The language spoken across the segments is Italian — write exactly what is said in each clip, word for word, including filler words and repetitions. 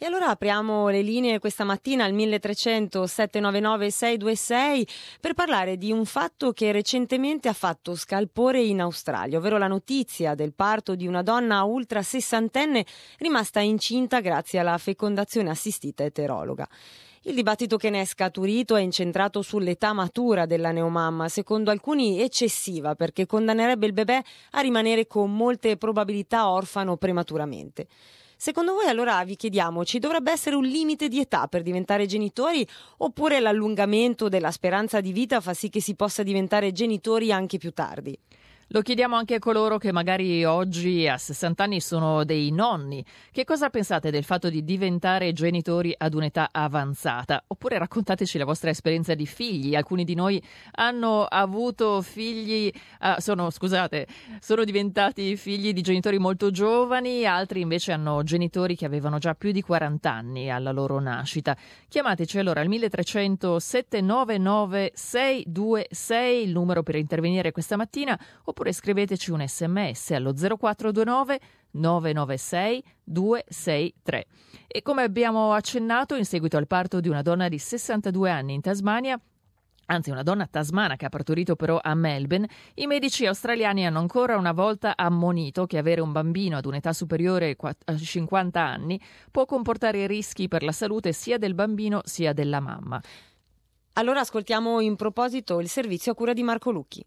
allora apriamo le linee questa mattina al milletrecento settecentonovantanove seicentoventisei per parlare di un fatto che recentemente ha fatto scalpore in Australia, ovvero la notizia del parto di una donna ultra sessantenne rimasta incinta grazie alla fecondazione assistita eterologa. Il dibattito che ne è scaturito è incentrato sull'età matura della neomamma, secondo alcuni eccessiva, perché condannerebbe il bebè a rimanere con molte probabilità orfano prematuramente. Secondo voi allora vi chiediamo, ci dovrebbe essere un limite di età per diventare genitori oppure l'allungamento della speranza di vita fa sì che si possa diventare genitori anche più tardi? Lo chiediamo anche a coloro che magari oggi a sessanta anni sono dei nonni. Che cosa pensate del fatto di diventare genitori ad un'età avanzata? Oppure raccontateci la vostra esperienza di figli. Alcuni di noi hanno avuto figli, ah, sono, scusate, sono diventati figli di genitori molto giovani, altri invece hanno genitori che avevano già più di quaranta anni alla loro nascita. Chiamateci allora al milletrecento settecentonovantanove seicentoventisei, il numero per intervenire questa mattina, oppure scriveteci un sms allo zero quattro due nove nove nove sei due sei tre. E come abbiamo accennato, in seguito al parto di una donna di sessantadue anni in Tasmania, anzi una donna tasmana che ha partorito però a Melbourne, i medici australiani hanno ancora una volta ammonito che avere un bambino ad un'età superiore a cinquanta anni può comportare rischi per la salute sia del bambino sia della mamma. Allora ascoltiamo in proposito il servizio a cura di Marco Lucchi.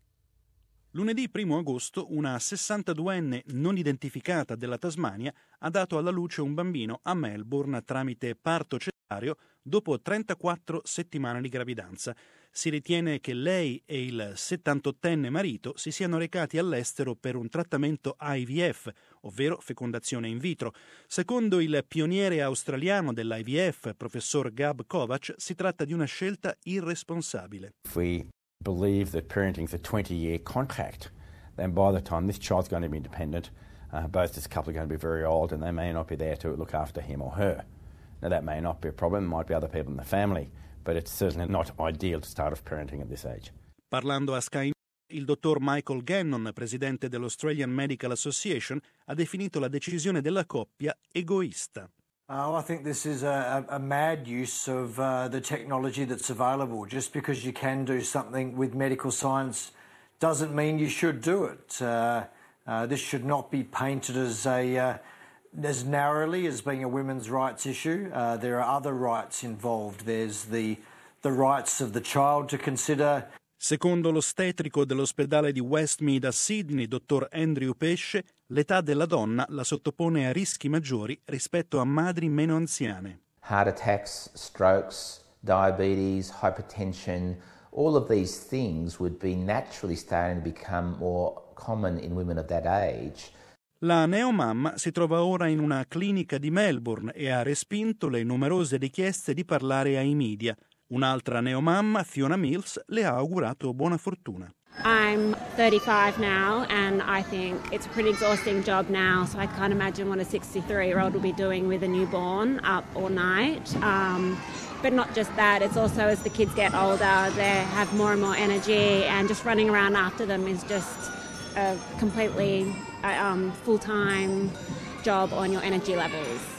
Lunedì primo agosto una sessantaduenne non identificata della Tasmania ha dato alla luce un bambino a Melbourne tramite parto cesareo dopo trentaquattro settimane di gravidanza. Si ritiene che lei e il settantottenne marito si siano recati all'estero per un trattamento I V F, ovvero fecondazione in vitro. Secondo il pioniere australiano dell'I V F, professor Gab Kovac, si tratta di una scelta irresponsabile. We believe that parenting is a twenty-year contract. Then by the time this child's going to be independent, uh, both this couple are going to be very old and they may not be there to look after him or her. Now that may not be a problem, there might be other people in the family, but it's certainly not ideal to start off parenting at this age. Parlando a Sky, il dottor Michael Gannon, presidente dell'Australian Medical Association, ha definito la decisione della coppia egoista. Oh, I think this is a, a mad use of uh, the technology that's available. Just because you can do something with medical science doesn't mean you should do it. Uh, uh, this should not be painted as a uh, as narrowly as being a women's rights issue. Uh, there are other rights involved. There's the the rights of the child to consider. Secondo l'ostetrico dell'ospedale di Westmead a Sydney, dottor Andrew Pesce, l'età della donna la sottopone a rischi maggiori rispetto a madri meno anziane. Heart attacks, strokes, diabetes, hypertension, all of these things would be naturally starting to become more common in women of that age. La neomamma si trova ora in una clinica di Melbourne e ha respinto le numerose richieste di parlare ai media. Un'altra neomamma, Fiona Mills, le ha augurato buona fortuna. I'm thirty-five now and I think it's a pretty exhausting job now, so I can't imagine what a sixty-three-year-old will be doing with a newborn up all night. Um, but not just that, it's also as the kids get older, they have more and more energy and just running around after them is just a completely uh, um, full-time job on your energy levels.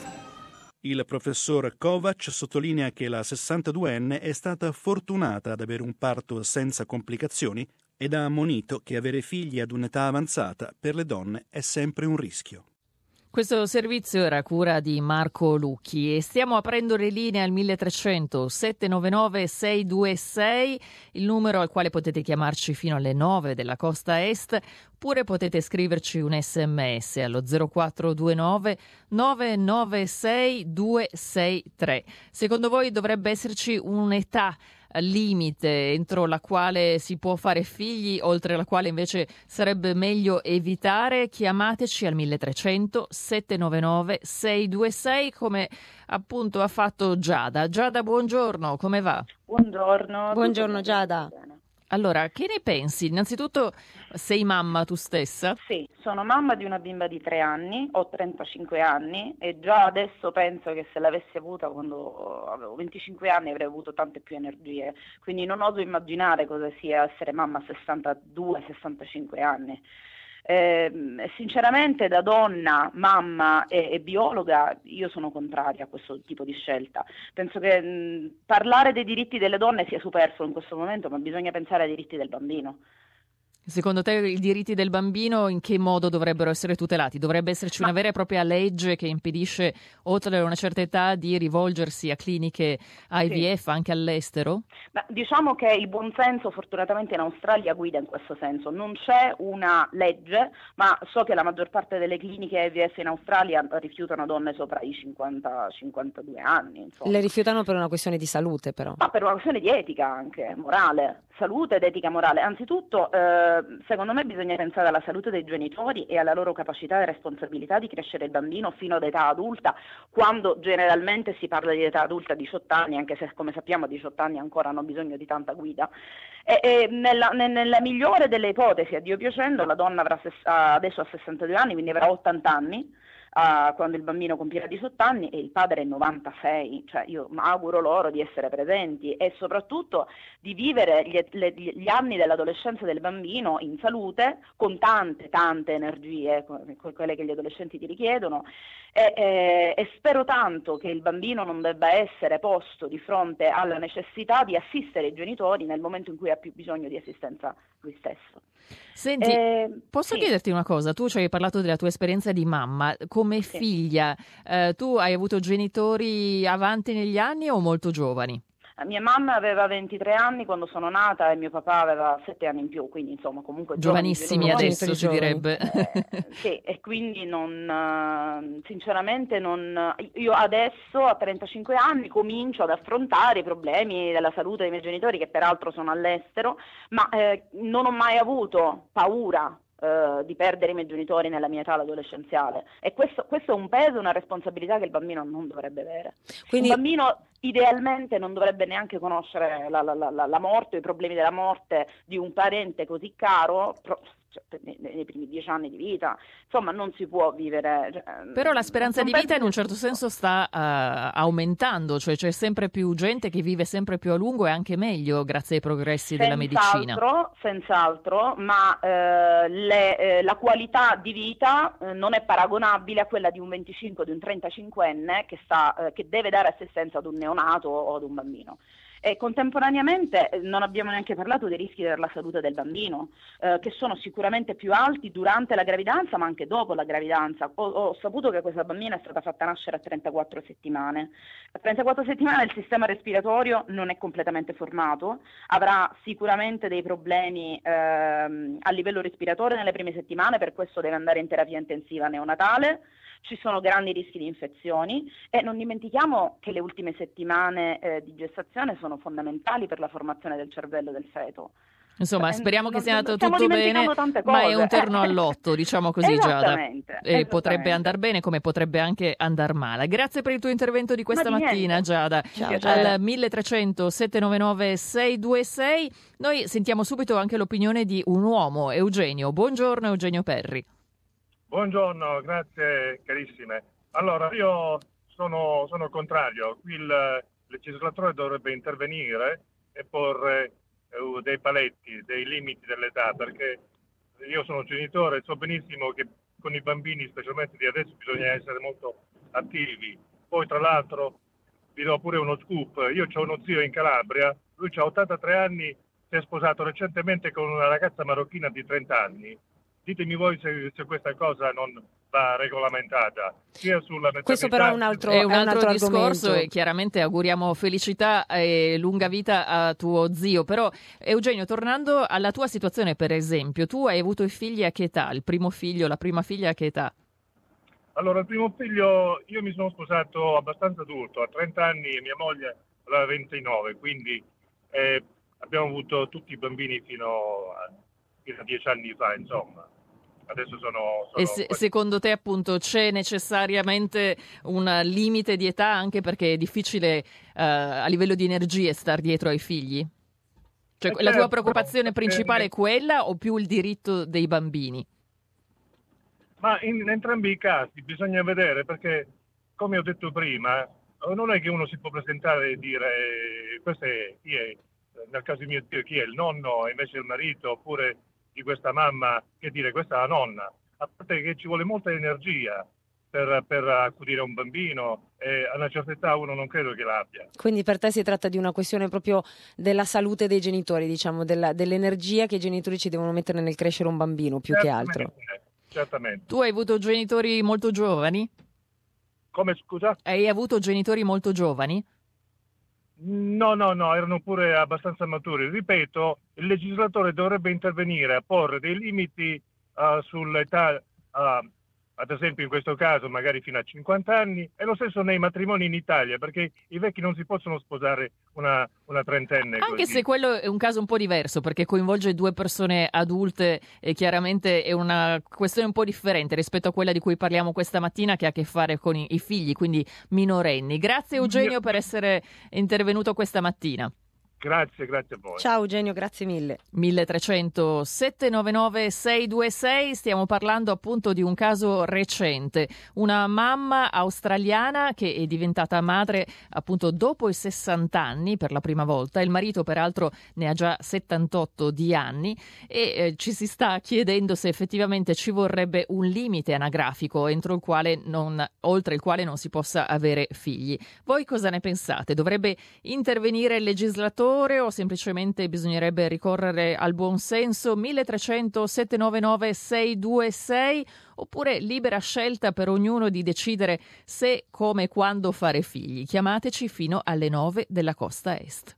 Il professor Kovac sottolinea che la sessantaduenne è stata fortunata ad avere un parto senza complicazioni ed ha ammonito che avere figli ad un'età avanzata per le donne è sempre un rischio. Questo servizio era a cura di Marco Lucchi e stiamo aprendo le linee al milletrecento settecentonovantanove seicentoventisei, il numero al quale potete chiamarci fino alle nove della costa est, oppure potete scriverci un sms allo zero quattro due nove nove nove sei due sei tre. Secondo voi dovrebbe esserci un'età limite entro la quale si può fare figli, oltre la quale invece sarebbe meglio evitare? Chiamateci al milletrecento settecentonovantanove seicentoventisei come appunto ha fatto Giada. Giada, buongiorno, come va? Buongiorno. Buongiorno Giada. Allora, che ne pensi? Innanzitutto, sei mamma tu stessa? Sì, sono mamma di una bimba di tre anni, ho trentacinque anni e già adesso penso che se l'avessi avuta quando avevo venticinque anni avrei avuto tante più energie, quindi non oso immaginare cosa sia essere mamma a sessantadue sessantacinque anni. Eh, sinceramente da donna, mamma e, e biologa io sono contraria a questo tipo di scelta. Penso che mh, parlare dei diritti delle donne sia superfluo in questo momento, ma bisogna pensare ai diritti del bambino. Secondo te i diritti del bambino in che modo dovrebbero essere tutelati? Dovrebbe esserci una vera e propria legge che impedisce, oltre una certa età, di rivolgersi a cliniche I V F Sì. anche all'estero? Ma diciamo che il buonsenso fortunatamente in Australia guida in questo senso. Non c'è una legge, ma so che la maggior parte delle cliniche I V F in Australia rifiutano donne sopra i cinquanta cinquantadue anni. Insomma. Le rifiutano per una questione di salute, però. Ma per una questione di etica anche, morale, salute ed etica morale. Anzitutto, eh, secondo me bisogna pensare alla salute dei genitori e alla loro capacità e responsabilità di crescere il bambino fino ad età adulta, quando generalmente si parla di età adulta a diciotto anni, anche se come sappiamo a diciotto anni ancora hanno bisogno di tanta guida. E, e nella, nella migliore delle ipotesi, a Dio piacendo, la donna avrà ses- adesso ha sessantadue anni, quindi avrà ottanta anni. Uh, quando il bambino compirà diciotto anni e il padre è novantasei, cioè io auguro loro di essere presenti e soprattutto di vivere gli, le, gli anni dell'adolescenza del bambino in salute con tante tante energie, quelle che gli adolescenti ti richiedono e, e, e spero tanto che il bambino non debba essere posto di fronte alla necessità di assistere i genitori nel momento in cui ha più bisogno di assistenza lui stesso. Senti, eh, posso sì. chiederti una cosa? Tu ci hai parlato della tua esperienza di mamma. Come Sì. figlia, eh, tu hai avuto genitori avanti negli anni o molto giovani? Mia mamma aveva ventitré anni quando sono nata e mio papà aveva sette anni in più, quindi insomma comunque giovanissimi giovani, adesso si direbbe. Eh, sì, e quindi non, sinceramente non, io adesso a trentacinque anni comincio ad affrontare i problemi della salute dei miei genitori che peraltro sono all'estero, ma eh, non ho mai avuto paura Uh, di perdere i miei genitori nella mia età adolescenziale e questo, questo è un peso, una responsabilità che il bambino non dovrebbe avere. Quindi... Un bambino idealmente non dovrebbe neanche conoscere la, la, la, la morte, i problemi della morte di un parente così caro, pro, cioè, nei, nei primi dieci anni di vita, insomma non si può vivere. Cioè, Però la speranza di vita in un certo senso sta uh, aumentando, cioè c'è sempre più gente che vive sempre più a lungo e anche meglio grazie ai progressi della medicina. Senz'altro, senz'altro, ma eh, le, eh, la qualità di vita eh, non è paragonabile a quella di un venticinque, di un trentacinquenne che, sta, eh, che deve dare assistenza ad un neonato o ad un bambino. E contemporaneamente non abbiamo neanche parlato dei rischi per la salute del bambino, eh, che sono sicuramente più alti durante la gravidanza ma anche dopo la gravidanza. Ho, ho saputo che questa bambina è stata fatta nascere a trentaquattro settimane. A trentaquattro settimane il sistema respiratorio non è completamente formato, avrà sicuramente dei problemi ehm, a livello respiratorio nelle prime settimane, per questo deve andare in terapia intensiva neonatale. Ci sono grandi rischi di infezioni e non dimentichiamo che le ultime settimane eh, di gestazione sono fondamentali per la formazione del cervello del feto. Insomma, Eh, speriamo non- che sia andato stiamo tutto bene, dimenticando tante ma è un cose. terno all'otto, diciamo così, Giada. Esattamente, E esattamente. potrebbe andare bene come potrebbe anche andare male. Grazie per il tuo intervento di questa Ma di mattina, niente. Giada. Ciao, Giada. Al milletrecento settecentonovantanove seicentoventisei noi sentiamo subito anche l'opinione di un uomo, Eugenio. Buongiorno Eugenio Perri. Buongiorno, grazie carissime. Allora, io sono, sono contrario. Qui il legislatore dovrebbe intervenire e porre eh, dei paletti, dei limiti dell'età, perché io sono genitore e so benissimo che con i bambini, specialmente di adesso, bisogna essere molto attivi. Poi, tra l'altro, vi do pure uno scoop. Io ho uno zio in Calabria, lui ha ottantatré anni, si è sposato recentemente con una ragazza marocchina di trenta anni. Ditemi voi se, se questa cosa non va regolamentata, sia sulla maternità... Questo però è un altro, È un è altro, altro discorso argomento. e chiaramente auguriamo felicità e lunga vita a tuo zio. Però Eugenio, tornando alla tua situazione, per esempio, tu hai avuto i figli a che età? Il primo figlio, la prima figlia a che età? Allora, il primo figlio, io mi sono sposato abbastanza adulto, a trenta anni e mia moglie aveva ventinove, quindi eh, abbiamo avuto tutti i bambini fino a, fino a dieci anni fa, insomma. Adesso sono... sono E se, secondo te appunto c'è necessariamente un limite di età, anche perché è difficile eh, a livello di energie star dietro ai figli? Cioè, Eh la tua certo, preoccupazione perché- principale è quella o più il diritto dei bambini? Ma in entrambi i casi bisogna vedere, perché come ho detto prima, non è che uno si può presentare e dire questo è chi è, nel caso mio zio chi è il nonno e invece il marito, oppure di questa mamma, che dire, questa è la nonna, a parte che ci vuole molta energia per, per accudire un bambino e a una certa età uno non credo che l'abbia. Quindi per te si tratta di una questione proprio della salute dei genitori, diciamo, della, dell'energia che i genitori ci devono mettere nel crescere un bambino, più Certamente, che altro. Certamente. Tu hai avuto genitori molto giovani? Come, scusa? Hai avuto genitori molto giovani? No, no, no, erano pure abbastanza maturi. Ripeto, il legislatore dovrebbe intervenire a porre dei limiti uh, sull'età, uh, ad esempio in questo caso magari fino a cinquanta anni, e lo stesso nei matrimoni in Italia, perché i vecchi non si possono sposare una, una trentenne. Anche così. se quello è un caso un po' diverso, perché coinvolge due persone adulte e chiaramente è una questione un po' differente rispetto a quella di cui parliamo questa mattina, che ha a che fare con i, i figli, quindi minorenni. Grazie Eugenio per essere intervenuto questa mattina. Grazie, grazie a voi. Ciao Eugenio, grazie mille. milletrecento settecentonovantanove seicentoventisei, stiamo parlando appunto di un caso recente, una mamma australiana che è diventata madre appunto dopo i sessanta anni per la prima volta, il marito peraltro ne ha già settantotto di anni e eh, ci si sta chiedendo se effettivamente ci vorrebbe un limite anagrafico entro il quale non, oltre il quale non si possa avere figli. Voi cosa ne pensate? Dovrebbe intervenire il legislatore o semplicemente bisognerebbe ricorrere al buon senso? milletrecento settecentonovantanove seicentoventisei, oppure libera scelta per ognuno di decidere se, come e quando fare figli. Chiamateci fino alle nove della costa est.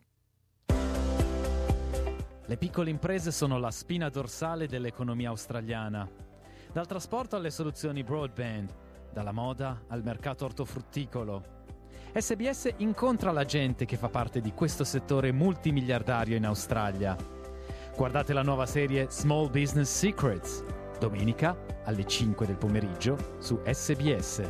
Le piccole imprese sono la spina dorsale dell'economia australiana. Dal trasporto alle soluzioni broadband, dalla moda al mercato ortofrutticolo. S B S incontra la gente che fa parte di questo settore multimiliardario in Australia. Guardate la nuova serie Small Business Secrets, domenica alle cinque del pomeriggio su S B S.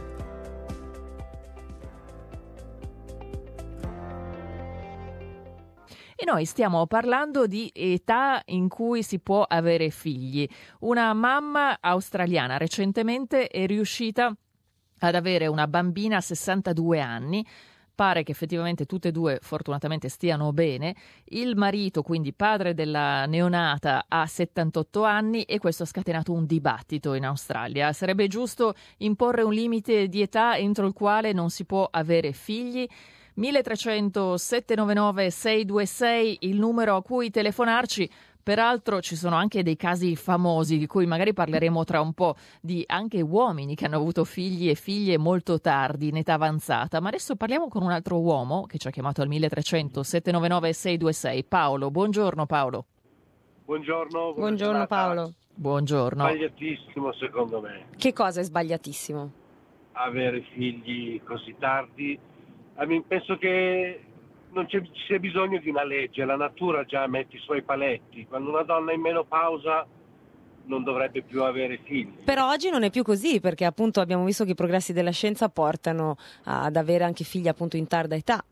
E noi stiamo parlando di età in cui si può avere figli. Una mamma australiana recentemente è riuscita ad avere una bambina a sessantadue anni. Pare che effettivamente tutte e due fortunatamente stiano bene. Il marito, quindi padre della neonata, ha settantotto anni e questo ha scatenato un dibattito in Australia. Sarebbe giusto imporre un limite di età entro il quale non si può avere figli? milletrecento settecentonovantanove seicentoventisei il numero a cui telefonarci. Peraltro ci sono anche dei casi famosi di cui magari parleremo tra un po', di anche uomini che hanno avuto figli e figlie molto tardi, in età avanzata. Ma adesso parliamo con un altro uomo che ci ha chiamato al milletrecento settecentonovantanove seicentoventisei. Paolo, buongiorno Paolo. Buongiorno. Buongiorno Paolo. Buongiorno. Sbagliatissimo secondo me. Che cosa è sbagliatissimo? Avere figli così tardi. I mean, penso che non c'è, ci sia bisogno di una legge, la natura già mette i suoi paletti. Quando una donna è in menopausa non dovrebbe più avere figli. Però oggi non è più così, perché appunto abbiamo visto che i progressi della scienza portano ad avere anche figli appunto in tarda età.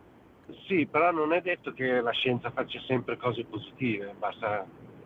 Sì, però non è detto che la scienza faccia sempre cose positive, basta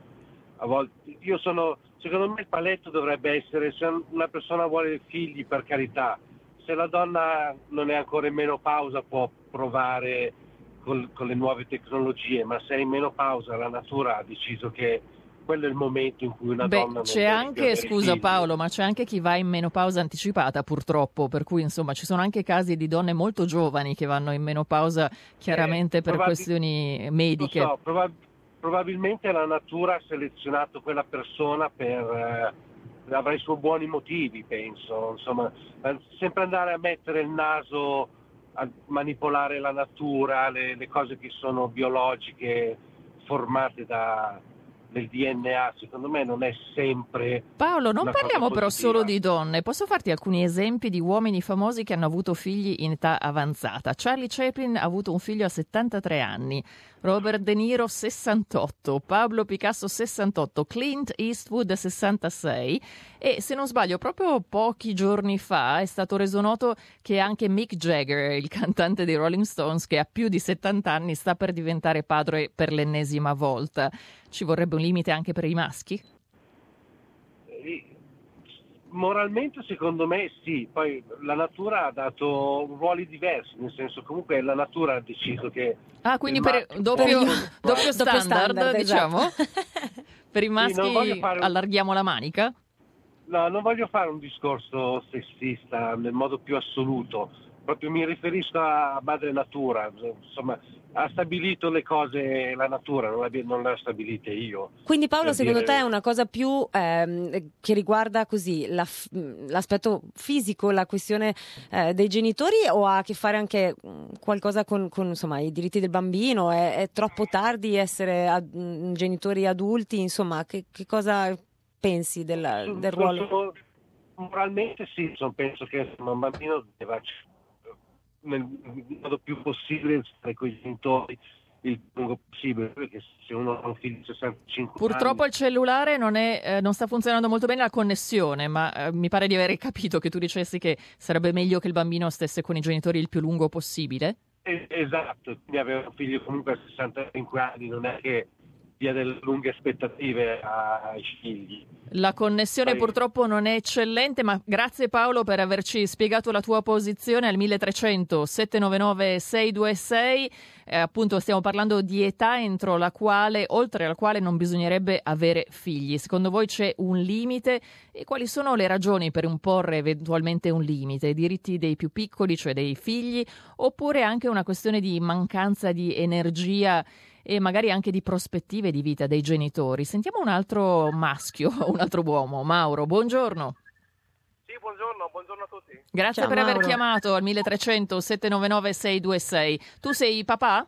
a volte. Io sono, secondo me il paletto dovrebbe essere, se una persona vuole figli, per carità, se la donna non è ancora in menopausa può provare con, con le nuove tecnologie, ma se è in menopausa la natura ha deciso che quello è il momento in cui una Beh, donna non c'è deve anche, più avere scusa figli. Paolo, ma c'è anche chi va in menopausa anticipata purtroppo, per cui insomma ci sono anche casi di donne molto giovani che vanno in menopausa chiaramente Eh, per probabil- questioni mediche. Lo so, probab- probabilmente la natura ha selezionato quella persona per... Eh, avrà i suoi buoni motivi, penso, insomma, sempre andare a mettere il naso a manipolare la natura, le, le cose che sono biologiche, formate da, del D N A, secondo me non è sempre... Paolo, non una cosa parliamo però positiva. solo di donne, posso farti alcuni esempi di uomini famosi che hanno avuto figli in età avanzata. Charlie Chaplin ha avuto un figlio a settantatré anni, Robert De Niro sessantotto, Pablo Picasso sessantotto, Clint Eastwood sessantasei e se non sbaglio proprio pochi giorni fa è stato reso noto che anche Mick Jagger, il cantante dei Rolling Stones, che ha più di settanta anni, sta per diventare padre per l'ennesima volta. Ci vorrebbe un limite anche per i maschi? Moralmente secondo me sì, poi la natura ha dato ruoli diversi, nel senso comunque la natura ha deciso che... Ah, quindi il per maschio doppio, può- doppio standard, standard, diciamo? esatto. Per i Sì, maschi non voglio fare un- allarghiamo la manica? No, non voglio fare un discorso sessista nel modo più assoluto, proprio mi riferisco a madre natura, insomma, ha stabilito le cose la natura, non le, non le ho stabilite io. Quindi Paolo, Per secondo dire- te è una cosa più ehm, che riguarda così la f- l'aspetto fisico, la questione eh, dei genitori, o ha a che fare anche mh, qualcosa con, con, insomma, i diritti del bambino? È, è troppo tardi essere ad- mh, genitori adulti? Insomma, che, che cosa pensi della- Su- del su- ruolo? su- moralmente sì, son- penso che un bambino deve nel modo più possibile stare con i genitori il più lungo possibile, perché se uno ha un figlio di sessantacinque Purtroppo anni il cellulare non, è, eh, non sta funzionando molto bene la connessione, ma eh, mi pare di aver capito che tu dicessi che sarebbe meglio che il bambino stesse con i genitori il più lungo possibile. es- esatto, quindi avere un figlio comunque a sessantacinque anni non è che dia delle lunghe aspettative ai figli. La connessione Poi- purtroppo non è eccellente, ma grazie Paolo per averci spiegato la tua posizione al milletrecento sette nove nove sei due sei. Eh, appunto stiamo parlando di età entro la quale, oltre la quale non bisognerebbe avere figli. Secondo voi c'è un limite? E quali sono le ragioni per imporre eventualmente un limite? I diritti dei più piccoli, cioè dei figli, oppure anche una questione di mancanza di energia e magari anche di prospettive di vita dei genitori? Sentiamo un altro maschio, un altro uomo. Mauro, buongiorno. Sì, buongiorno, buongiorno a tutti. Grazie Ciao, per aver Mauro. chiamato al milletrecento sette nove nove sei due sei. Tu sei papà?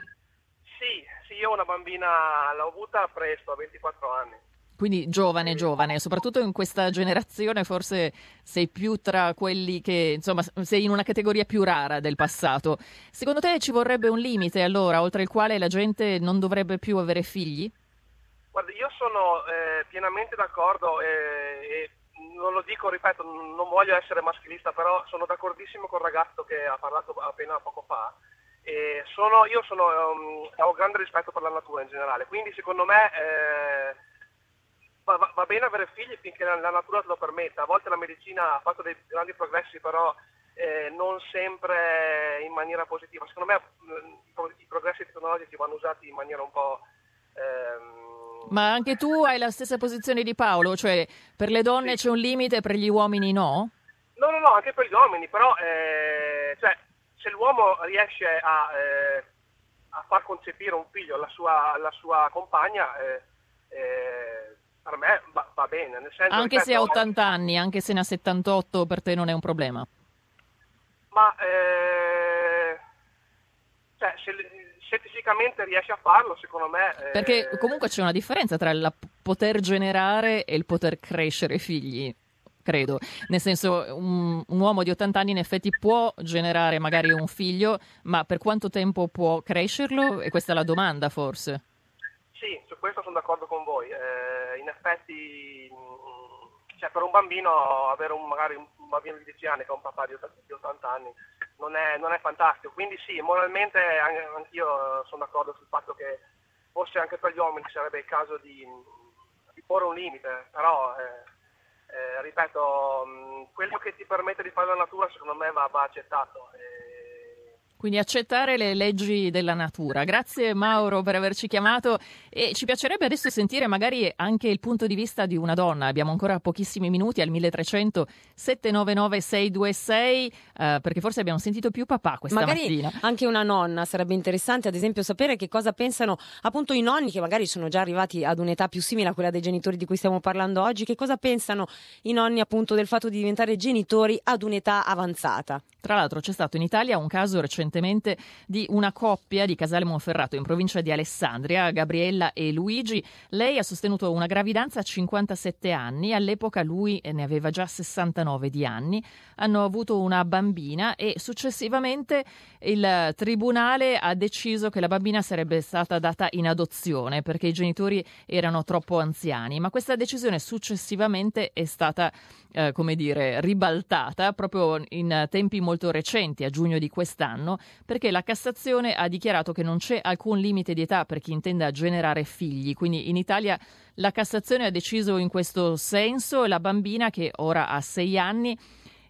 Sì, sì, io ho una bambina, l'ho avuta presto, a ventiquattro anni. Quindi giovane, giovane, soprattutto in questa generazione forse sei più tra quelli che, insomma, sei in una categoria più rara del passato. Secondo te ci vorrebbe un limite allora, oltre il quale la gente non dovrebbe più avere figli? Guarda, io sono eh, pienamente d'accordo e, e non lo dico, ripeto, non voglio essere maschilista, però sono d'accordissimo col ragazzo che ha parlato appena poco fa. E sono, io sono, um, ho grande rispetto per la natura in generale, quindi secondo me eh, va, va- va bene avere figli finché la, la natura te lo permetta. A volte la medicina ha fatto dei grandi progressi, però eh, non sempre in maniera positiva. Secondo me mh, i pro- i progressi tecnologici vanno usati in maniera un po'... ehm, Ma anche tu hai la stessa posizione di Paolo, cioè per le donne c'è un limite, per gli uomini no? No, no, no, anche per gli uomini, però eh, cioè, se l'uomo riesce a, eh, a far concepire un figlio alla sua, alla sua compagna, eh, eh, per me va, va bene. Nel senso, Anche se ha ripeto, ottanta anni, anche se ne ha settantotto, per te non è un problema? Ma eh, cioè, se, se fisicamente riesce a farlo, secondo me... eh, Perché comunque c'è una differenza tra il poter generare e il poter crescere figli, credo. Nel senso, un, un uomo di ottanta anni in effetti può generare magari un figlio, ma per quanto tempo può crescerlo? E questa è la domanda, forse. Sì, su questo sono d'accordo con voi. Eh, in effetti, mh, cioè, per un bambino avere un, magari un bambino di dieci anni che ha un papà di ottanta, di ottanta anni non è, non è fantastico. Quindi sì, moralmente an- anch'io sono d'accordo sul fatto che forse anche per gli uomini sarebbe il caso di, di porre un limite, però eh, eh, ripeto, mh, quello che ti permette di fare la natura secondo me va, va accettato. Eh, Quindi accettare le leggi della natura. Grazie Mauro per averci chiamato e ci piacerebbe adesso sentire magari anche il punto di vista di una donna. Abbiamo ancora pochissimi minuti al milletrecento sette nove nove sei due sei eh, perché forse abbiamo sentito più papà questa Magari mattina. anche una nonna, sarebbe interessante ad esempio sapere che cosa pensano appunto i nonni che magari sono già arrivati ad un'età più simile a quella dei genitori di cui stiamo parlando oggi, che cosa pensano i nonni appunto del fatto di diventare genitori ad un'età avanzata. Tra l'altro c'è stato in Italia un caso recentemente di una coppia di Casale Monferrato in provincia di Alessandria, Gabriella e Luigi. Lei ha sostenuto una gravidanza a cinquantasette anni, all'epoca lui ne aveva già sessantanove di anni. Hanno avuto una bambina e successivamente il tribunale ha deciso che la bambina sarebbe stata data in adozione perché i genitori erano troppo anziani, ma questa decisione successivamente è stata eh, come dire, ribaltata proprio in tempi molto recenti, a giugno di quest'anno, perché la Cassazione ha dichiarato che non c'è alcun limite di età per chi intenda generare figli. Quindi in Italia la Cassazione ha deciso in questo senso. La bambina, che ora ha sei anni,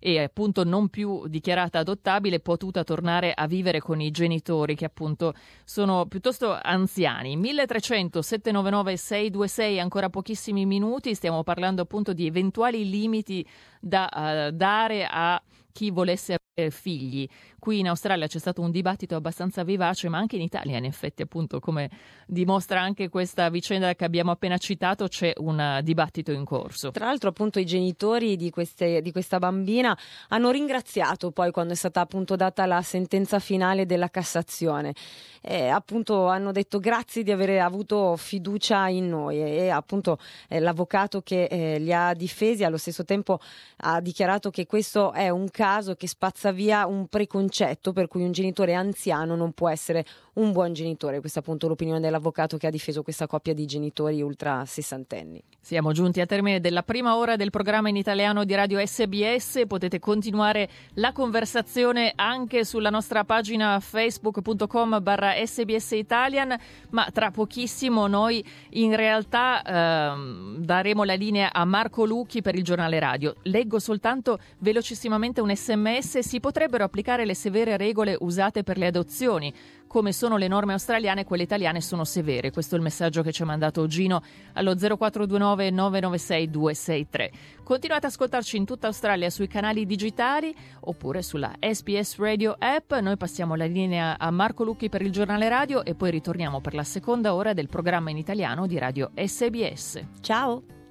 e appunto non più dichiarata adottabile, potuta tornare a vivere con i genitori che appunto sono piuttosto anziani. milletrecento settecentonovantanove seicentodventisei, ancora pochissimi minuti, stiamo parlando appunto di eventuali limiti da uh, dare a chi volesse avere figli. Qui in Australia c'è stato un dibattito abbastanza vivace, ma anche in Italia, in effetti, appunto, come dimostra anche questa vicenda che abbiamo appena citato, c'è un dibattito in corso. Tra l'altro, appunto, i genitori di, queste, di questa bambina hanno ringraziato poi quando è stata appunto data la sentenza finale della Cassazione. E appunto hanno detto grazie di aver avuto fiducia in noi, e, e appunto eh, l'avvocato che eh, li ha difesi allo stesso tempo ha dichiarato che questo è un caso che spazza via un preconcetto per cui un genitore anziano non può essere un buon genitore. Questa è appunto l'opinione dell'avvocato che ha difeso questa coppia di genitori ultra sessantenni. Siamo giunti a termine della prima ora del programma in italiano di Radio S B S. Potete continuare la conversazione anche sulla nostra pagina facebook punto com barra S B S Italian, ma tra pochissimo noi in realtà ehm, daremo la linea a Marco Lucchi per il giornale radio. Leggo soltanto velocissimamente un sms: si potrebbero applicare le severe regole usate per le adozioni. Come sono le norme australiane, quelle italiane sono severe. Questo è il messaggio che ci ha mandato Gino allo zero quattro due nove nove nove sei due sei tre. Continuate ad ascoltarci in tutta Australia sui canali digitali oppure sulla S B S Radio app. Noi passiamo la linea a Marco Lucchi per il giornale radio e poi ritorniamo per la seconda ora del programma in italiano di Radio S B S. Ciao!